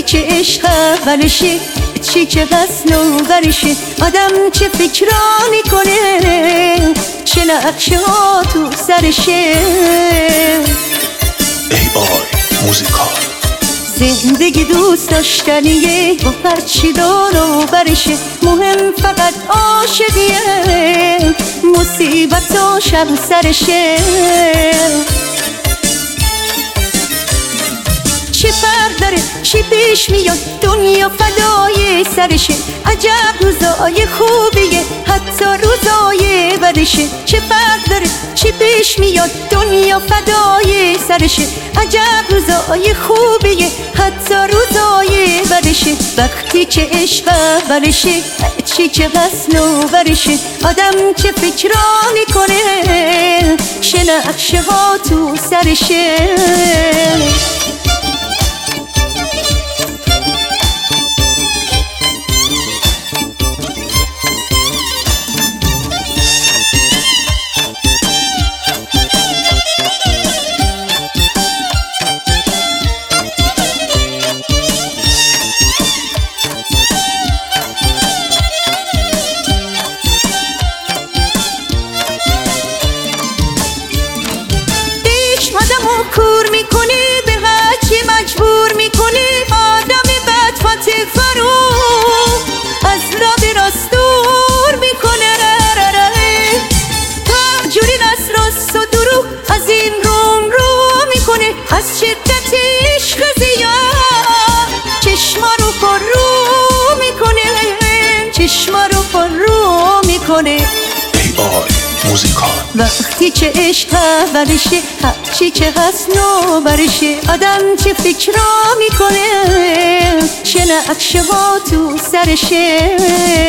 که عشق اولشه، چی که بس نوبرشه، آدم چه فکرا میکنه، چه نقشه ها تو سرشه. ای آی موزیکال. زندگی دوست داشتنیه، با هرچی دار و برشه، مهم فقط عاشقیه، مصیبتاش هم سرشه. چه فرق داره چی پیش میاد، دنیا فدای سرشه، عجب روزای خوبیه حتی روزای بدشه. چه فرق داره چی پیش میاد، دنیا فدای سرشه، عجب روزای خوبیه حتی روزای بدشه. وقتی که عشق اولشه، چی که بس نوبرشه، آدم چه فکرا میکنه، چه نقشه ها تو سرشه. آدمو کور میکنی، به هرچی مجبور میکنی، آدم بدفت فرو از راه به راست دور میکنه. هر جوری از راست و دروغ از این رو میکنه، از شدت عشق زیاد چشما رو پر رو میکنه، چشما رو پر رو میکنه. ای آی موزیکال. وقتی که عشق اولشه، هرچی که هست نوبرشه، آدم چه فکرا میکنه، چه نقشه ها تو سرشه.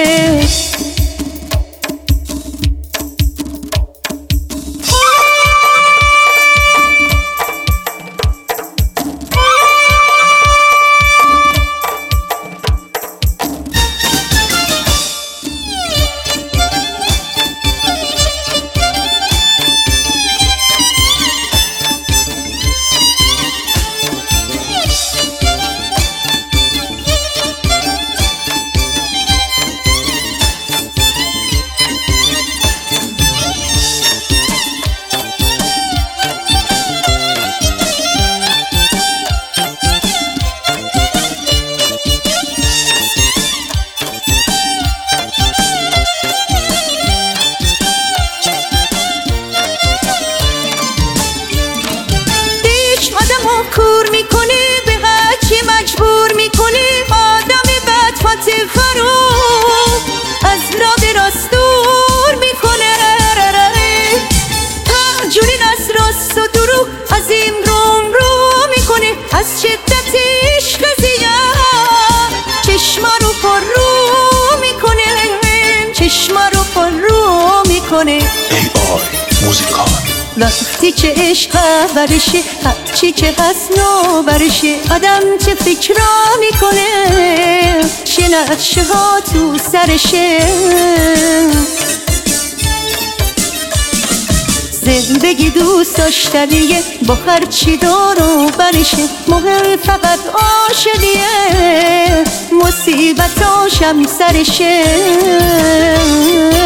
آدمو کور میکنه، به هرچی مجبور میکنه، آدم بدفت فرو از راه به راست دور میکنه. هر جوری از راست و دروغ از این رو میکنه، از شدت عشق زیاد چشما رو پر رو میکنه، چشما رو پر رو میکنه. ای آی موزیکال. وقتی که عشق اولشه، هرچی که هست نوبرشه، آدم چه فکرا میکنه، چه نقشه ها تو سرشه. زندگی دوست داشتنیه، با هرچی دار و برشه، مهم فقط عاشقیه، مصیبتاش هم سرشه.